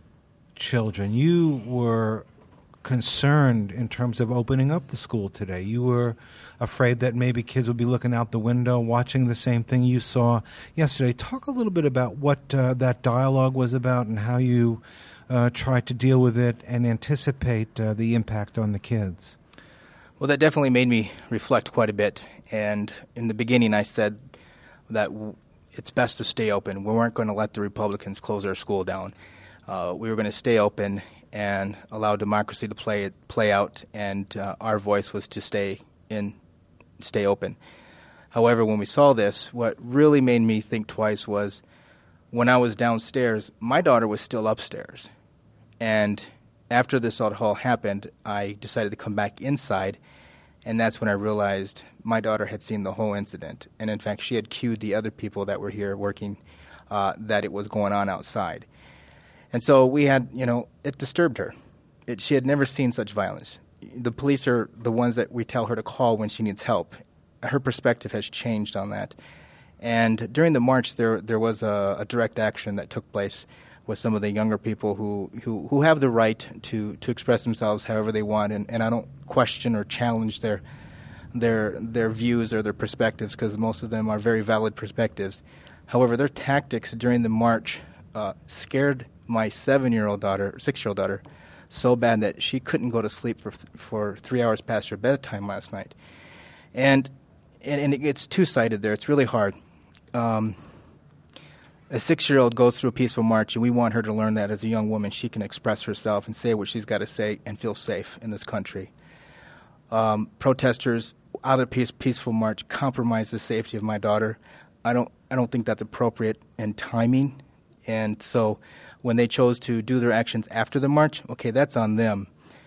children? You were concerned in terms of opening up the school today. You were afraid that maybe kids would be looking out the window, watching the same thing you saw yesterday. Talk a little bit about what uh, that dialogue was about and how you uh, tried to deal with it and anticipate uh, the impact on the kids. Well, that definitely made me reflect quite a bit. And in the beginning, I said that w- it's best to stay open. We weren't going to let the Republicans close our school down. Uh, we were going to stay open and allow democracy to play play out, and uh, our voice was to stay in, stay open. However, when we saw this, what really made me think twice was when I was downstairs, my daughter was still upstairs. And after this all happened, I decided to come back inside, and that's when I realized my daughter had seen the whole incident. And in fact, she had cued the other people that were here working uh, that it was going on outside. And so we had, you know, it disturbed her. It, she had never seen such violence. The police are the ones that we tell her to call when she needs help. Her perspective has changed on that. And during the march, there there was a, a direct action that took place with some of the younger people who, who, who have the right to, to express themselves however they want. And, and I don't question or challenge their their their views or their perspectives, because most of them are very valid perspectives. However, their tactics during the march uh, scared my seven-year-old daughter, six-year-old daughter, so bad that she couldn't go to sleep for for three hours past her bedtime last night. And and, and it's two-sided there. It's really hard. Um, a six-year-old goes through a peaceful march, and we want her to learn that as a young woman she can express herself and say what she's got to say and feel safe in this country. Um, protesters out of peace, peaceful march compromise the safety of my daughter. I don't I don't think that's appropriate in timing. And so when they chose to do their actions after the march, okay, that's on them.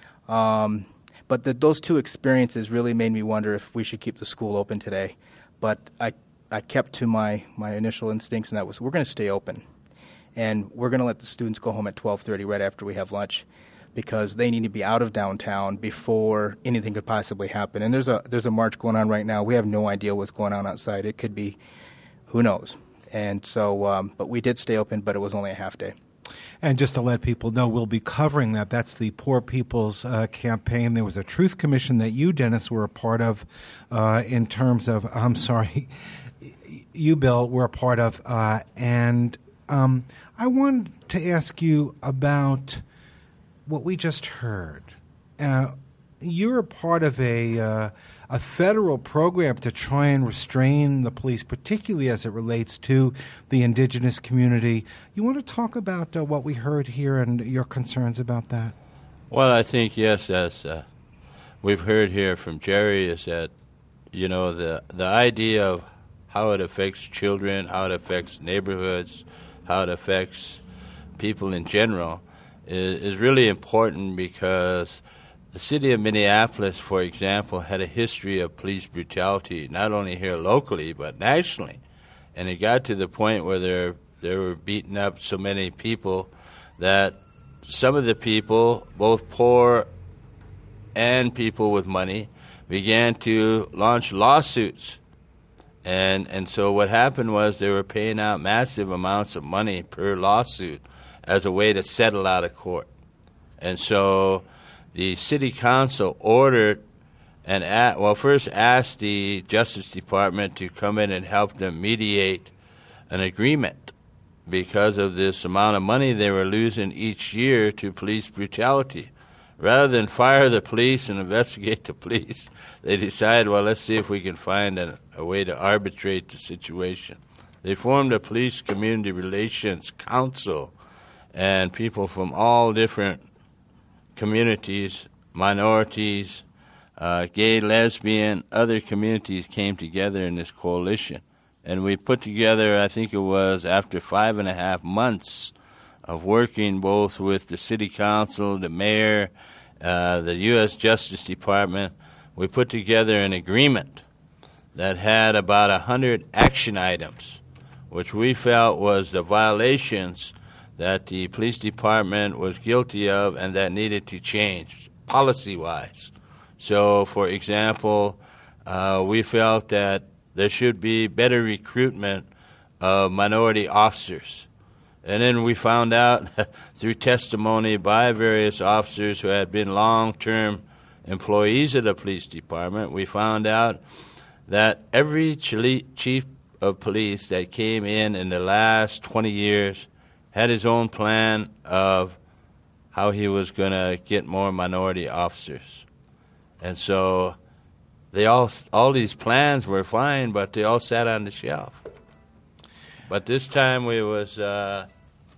Um, but the, those two experiences really made me wonder if we should keep the school open today. But I I kept to my, my initial instincts, and that was we're going to stay open. And we're going to let the students go home at twelve thirty right after we have lunch, because they need to be out of downtown before anything could possibly happen. And there's a there's a march going on right now. We have no idea what's going on outside. It could be, who knows. And so, um, but we did stay open, but it was only a half day. And just to let people know, we'll be covering that. That's the Poor People's uh, Campaign. There was a Truth Commission that you, Dennis, were a part of uh, in terms of, I'm sorry, you, Bill, were a part of. Uh, and um, I wanted to ask you about what we just heard. Uh, you're a part of a uh, a federal program to try and restrain the police, particularly as it relates to the indigenous community. You want to talk about uh, what we heard here and your concerns about that? Well, I think, yes, as uh, we've heard here from Jerry, is that, you know, the, the idea of how it affects children, how it affects neighborhoods, how it affects people in general is, is really important, because the city of Minneapolis, for example, had a history of police brutality, not only here locally, but nationally. And it got to the point where there they were beating up so many people that some of the people, both poor and people with money, began to launch lawsuits. And and so what happened was they were paying out massive amounts of money per lawsuit as a way to settle out of court. And so the city council ordered and, at, well, first asked the Justice Department to come in and help them mediate an agreement because of this amount of money they were losing each year to police brutality. Rather than fire the police and investigate the police, they decided, well, let's see if we can find a, a way to arbitrate the situation. They formed a police community relations council, and people from all different communities, minorities, uh, gay, lesbian, other communities came together in this coalition. And we put together, I think it was after five and a half months of working both with the city council, the mayor, uh, the U S Justice Department, we put together an agreement that had about one hundred action items, which we felt was the violations that the police department was guilty of and that needed to change policy-wise. So, for example, uh, we felt that there should be better recruitment of minority officers. And then we found out through testimony by various officers who had been long-term employees of the police department, we found out that every chief of police that came in in the last twenty years had his own plan of how he was going to get more minority officers. And so they all, all these plans were fine, but they all sat on the shelf. But this time we was uh,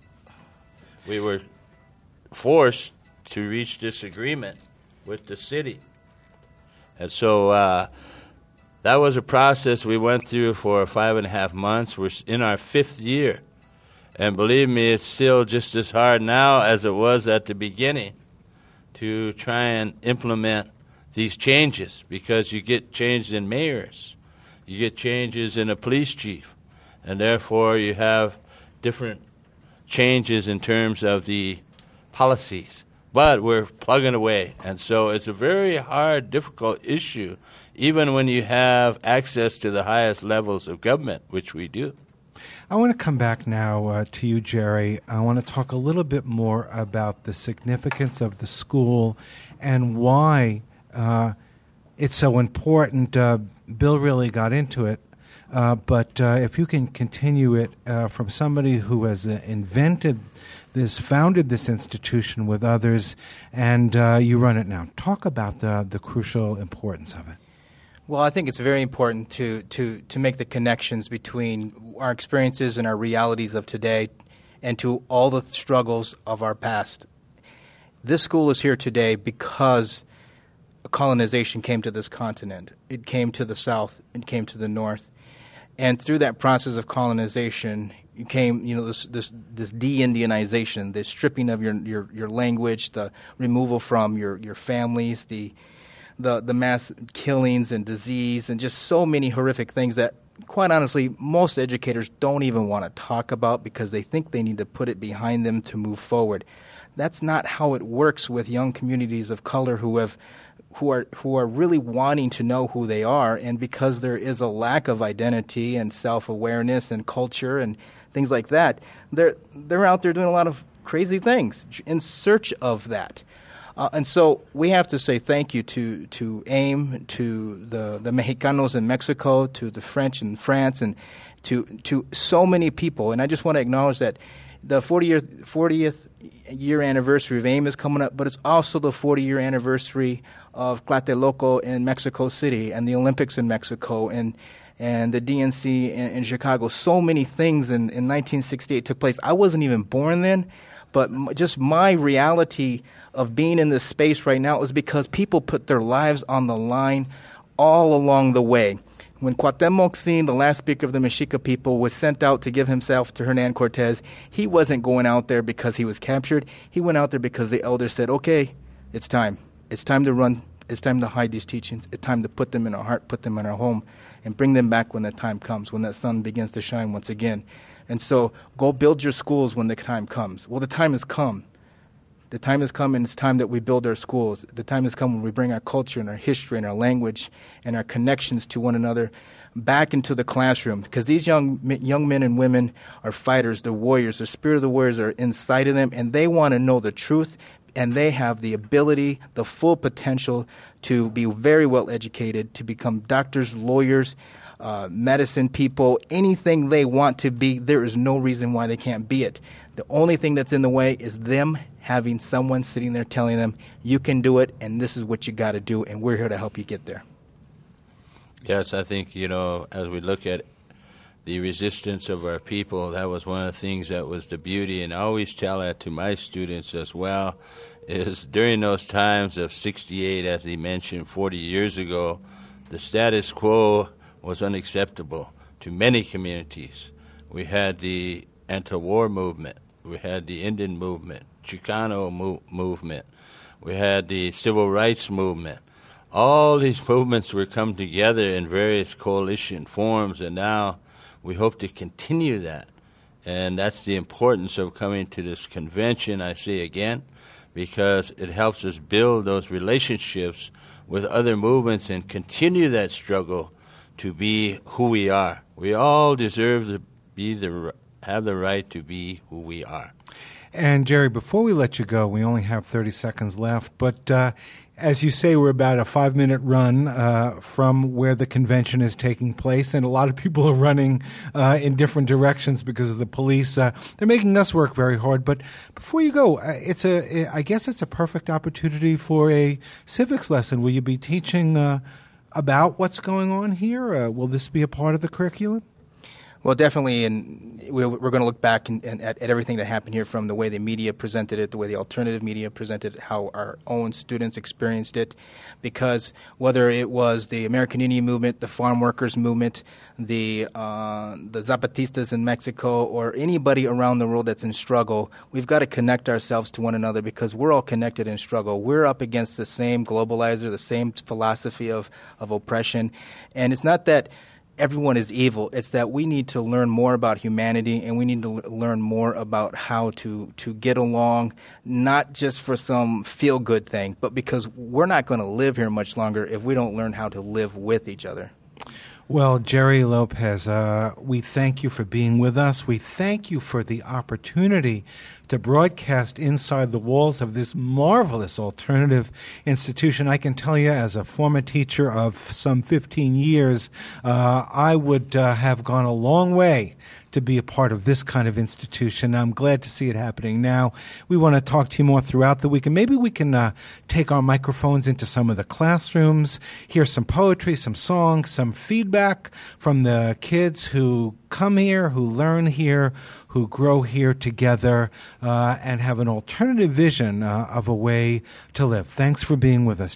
we were forced to reach this agreement with the city. And so uh, that was a process we went through for five and a half months. We're in our fifth year. And believe me, it's still just as hard now as it was at the beginning to try and implement these changes, because you get changes in mayors, you get changes in a police chief, and therefore you have different changes in terms of the policies. But we're plugging away, and so it's a very hard, difficult issue, even when you have access to the highest levels of government, which we do. I want to come back now uh, to you, Jerry. I want to talk a little bit more about the significance of the school and why uh, it's so important. Uh, Bill really got into it, uh, but uh, if you can continue it uh, from somebody who has uh, invented this, founded this institution with others, and uh, you run it now. Talk about the, the crucial importance of it. Well, I think it's very important to, to, to make the connections between our experiences and our realities of today and to all the struggles of our past. This school is here today because colonization came to this continent. It came to the south. It came to the north. And through that process of colonization came, you know, this this, this de-Indianization, the stripping of your, your, your language, the removal from your, your families, the, the the mass killings and disease, and just so many horrific things that, quite honestly, most educators don't even want to talk about because they think they need to put it behind them to move forward. That's not how it works with young communities of color who have who are who are really wanting to know who they are, and because there is a lack of identity and self-awareness and culture and things like that, they're they're out there doing a lot of crazy things in search of that. Uh, and so we have to say thank you to to AIM, to the, the Mexicanos in Mexico, to the French in France, and to to so many people. And I just want to acknowledge that the fortieth year anniversary of AIM is coming up, but it's also the forty year anniversary of Tlatelolco in Mexico City, and the Olympics in Mexico, and and the D N C in, in Chicago. So many things in, in nineteen sixty-eight took place. I wasn't even born then, but m- just my reality of being in this space right now is because people put their lives on the line all along the way. When Cuauhtemoc Sin, the last speaker of the Mexica people, was sent out to give himself to Hernan Cortez, he wasn't going out there because he was captured. He went out there because the elders said, okay, it's time. It's time to run. It's time to hide these teachings. It's time to put them in our heart, put them in our home, and bring them back when that time comes, when that sun begins to shine once again. And so go build your schools when the time comes. Well, the time has come. The time has come, and it's time that we build our schools. The time has come when we bring our culture and our history and our language and our connections to one another back into the classroom. Because these young young men and women are fighters, they're warriors. The spirit of the warriors are inside of them, and they want to know the truth, and they have the ability, the full potential to be very well educated, to become doctors, lawyers, uh, medicine people, anything they want to be. There is no reason why they can't be it. The only thing that's in the way is them having someone sitting there telling them, you can do it, and this is what you got to do, and we're here to help you get there. Yes, I think, you know, as we look at the resistance of our people, that was one of the things that was the beauty, and I always tell that to my students as well, is during those times of sixty-eight, as he mentioned, forty years ago, the status quo was unacceptable to many communities. We had the anti-war movement. We had the Indian movement, Chicano mo- movement. We had the civil rights movement. All these movements were come together in various coalition forms, and now we hope to continue that. And that's the importance of coming to this convention, I say again, because it helps us build those relationships with other movements and continue that struggle to be who we are. We all deserve to be the have the right to be who we are. And, Jerry, before we let you go, we only have thirty seconds left, but uh, as you say, we're about a five-minute run uh, from where the convention is taking place, and a lot of people are running uh, in different directions because of the police. Uh, they're making us work very hard, but before you go, uh, it's a, I guess it's a perfect opportunity for a civics lesson. Will you be teaching uh, about what's going on here? Uh, will this be a part of the curriculum? Well, definitely, and we're, we're going to look back and, and at, at everything that happened here, from the way the media presented it, the way the alternative media presented it, how our own students experienced it, because whether it was the American Indian movement, the farm workers movement, the uh, the Zapatistas in Mexico, or anybody around the world that's in struggle, we've got to connect ourselves to one another because we're all connected in struggle. We're up against the same globalizer, the same philosophy of, of oppression, and it's not that everyone is evil. It's that we need to learn more about humanity, and we need to l- learn more about how to, to get along, not just for some feel-good thing, but because we're not going to live here much longer if we don't learn how to live with each other. Well, Jerry Lopez, uh, we thank you for being with us. We thank you for the opportunity to broadcast inside the walls of this marvelous alternative institution. I can tell you, as a former teacher of some fifteen years, uh, I would uh, have gone a long way to be a part of this kind of institution. I'm glad to see it happening now. We want to talk to you more throughout the week, and maybe we can uh, take our microphones into some of the classrooms, hear some poetry, some songs, some feedback from the kids who come here, who learn here, who grow here together, uh, and have an alternative vision uh, of a way to live. Thanks for being with us, Jerry.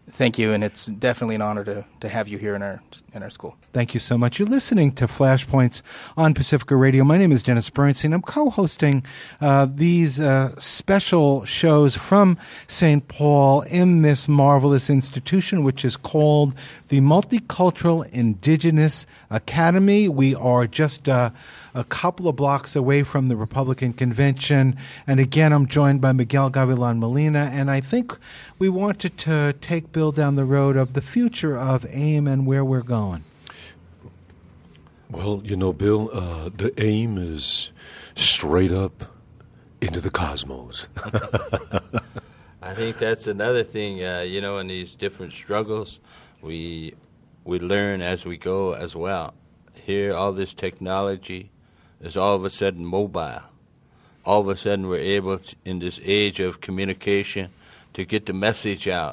Thank you, and it's definitely an honor to, to have you here in our in our school. Thank you so much. You're listening to Flashpoints on Pacifica Radio. My name is Dennis Bernstein. I'm co-hosting uh, these uh, special shows from Saint Paul in this marvelous institution, which is called the Multicultural Indigenous Academy. We are just uh, a couple of blocks away from the Republican Convention. And again, I'm joined by Miguel Gavilan Molina, and I think we wanted to take Bill down the road of the future of AIM and where we're going. Well, you know, Bill, uh, the aim is straight up into the cosmos. I think that's another thing, uh, you know, in these different struggles, we we learn as we go as well. Here, all this technology is all of a sudden mobile. All of a sudden we're able, to, in this age of communication, to get the message out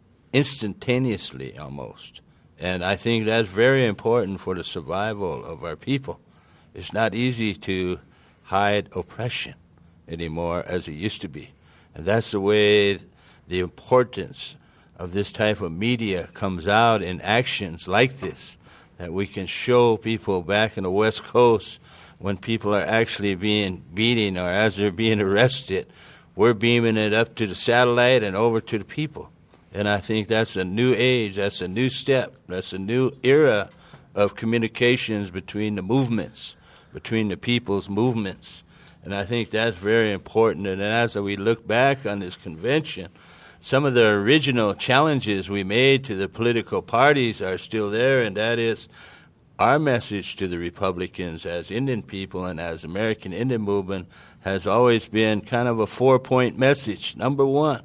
instantaneously almost. And I think that's very important for the survival of our people. It's not easy to hide oppression anymore as it used to be. And that's the way the importance of this type of media comes out in actions like this, that we can show people back in the West Coast when people are actually being beaten or as they're being arrested, we're beaming it up to the satellite and over to the people. And I think that's a new age, that's a new step, that's a new era of communications between the movements, between the people's movements. And I think that's very important. And as we look back on this convention, some of the original challenges we made to the political parties are still there, and that is our message to the Republicans as Indian people and as American Indian movement has always been kind of a four-point message. Number one,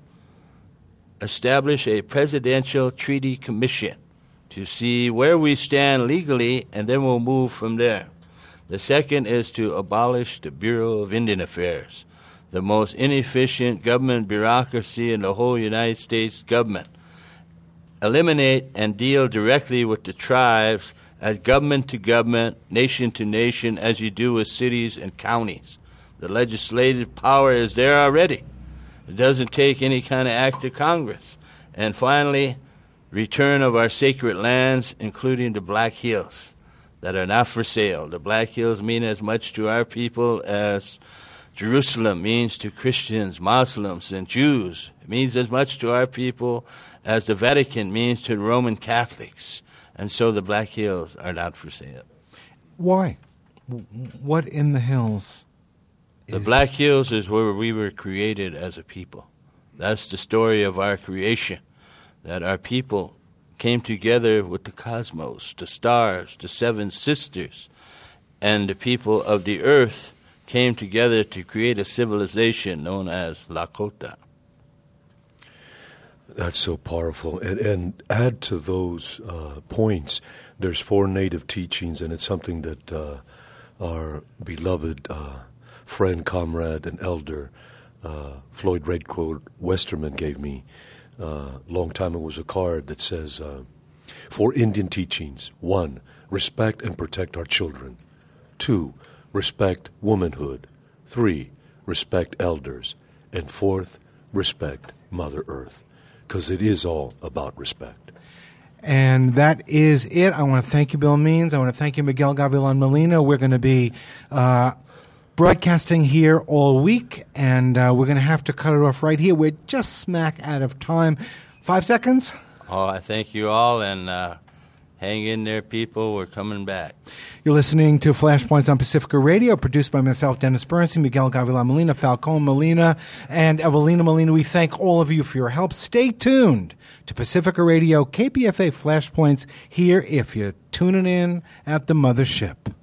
establish a presidential treaty commission to see where we stand legally, and then we'll move from there. The second is to abolish the Bureau of Indian Affairs, the most inefficient government bureaucracy in the whole United States government. Eliminate and deal directly with the tribes as government to government, nation to nation, as you do with cities and counties. The legislative power is there already. It doesn't take any kind of act of Congress. And finally, return of our sacred lands, including the Black Hills, that are not for sale. The Black Hills mean as much to our people as Jerusalem means to Christians, Muslims, and Jews. It means as much to our people as the Vatican means to the Roman Catholics. And so the Black Hills are not for sale. Why? What in the hills? The Black Hills is where we were created as a people. That's the story of our creation, that our people came together with the cosmos, the stars, the seven sisters, and the people of the earth came together to create a civilization known as Lakota. That's so powerful. And, and add to those uh, points, there's four native teachings, and it's something that uh, our beloved uh, friend, comrade, and elder, uh, Floyd Redcoat Westerman gave me a uh, long time ago. Was a card that says, uh, four Indian teachings. One, respect and protect our children. Two, respect womanhood. Three, respect elders. And fourth, respect Mother Earth. Because it is all about respect. And that is it. I want to thank you, Bill Means. I want to thank you, Miguel Gavilan Molina. We're going to be uh, broadcasting here all week, and uh, we're going to have to cut it off right here. We're just smack out of time. Five seconds? Oh, I thank you all, and uh, hang in there, people. We're coming back. You're listening to Flashpoints on Pacifica Radio, produced by myself, Dennis Bernstein, Miguel Gavilan Molina, Falcone Molina, and Evelina Molina. We thank all of you for your help. Stay tuned to Pacifica Radio, K P F A Flashpoints, here if you're tuning in at the mothership.